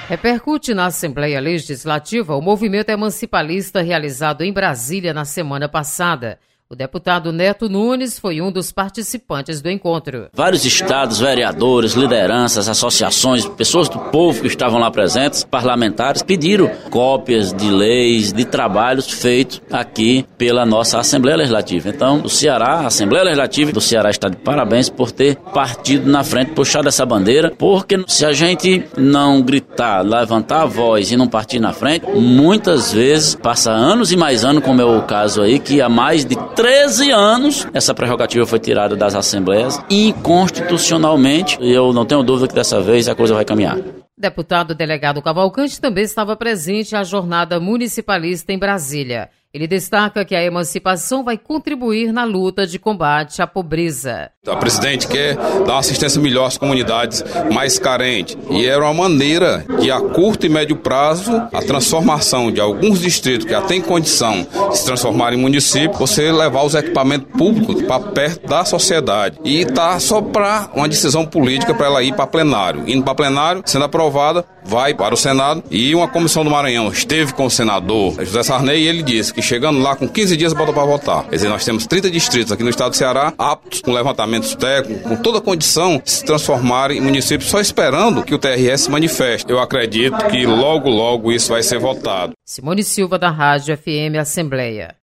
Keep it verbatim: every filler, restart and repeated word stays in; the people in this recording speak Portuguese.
Repercute na Assembleia Legislativa o movimento emancipalista realizado em Brasília na semana passada. O deputado Neto Nunes foi um dos participantes do encontro. Vários estados, vereadores, lideranças, associações, pessoas do povo que estavam lá presentes, parlamentares, pediram cópias de leis, de trabalhos feitos aqui pela nossa Assembleia Legislativa. Então, o Ceará, a Assembleia Legislativa do Ceará está de parabéns por ter partido na frente, puxado essa bandeira, porque se a gente não gritar, levantar a voz e não partir na frente, muitas vezes passa anos e mais anos, como é o caso aí, que há mais de treze anos, essa prerrogativa foi tirada das assembleias inconstitucionalmente, e eu não tenho dúvida que dessa vez a coisa vai caminhar. Deputado delegado Cavalcante também estava presente à jornada municipalista em Brasília. Ele destaca que a emancipação vai contribuir na luta de combate à pobreza. A presidente quer dar uma assistência melhor às comunidades mais carentes. E era uma maneira de, a curto e médio prazo, a transformação de alguns distritos que já têm condição de se transformar em município, você levar os equipamentos públicos para perto da sociedade. E tá só para uma decisão política para ela ir para plenário. Indo para plenário, sendo aprovada, vai para o Senado. E uma comissão do Maranhão esteve com o senador José Sarney e ele disse que chegando lá com quinze dias bota para votar. Quer dizer, nós temos trinta distritos aqui no estado do Ceará aptos, com levantamentos técnicos, com toda a condição de se transformarem em municípios, só esperando que o T R S se manifeste. Eu acredito que logo, logo isso vai ser votado. Simone Silva, da Rádio F M Assembleia.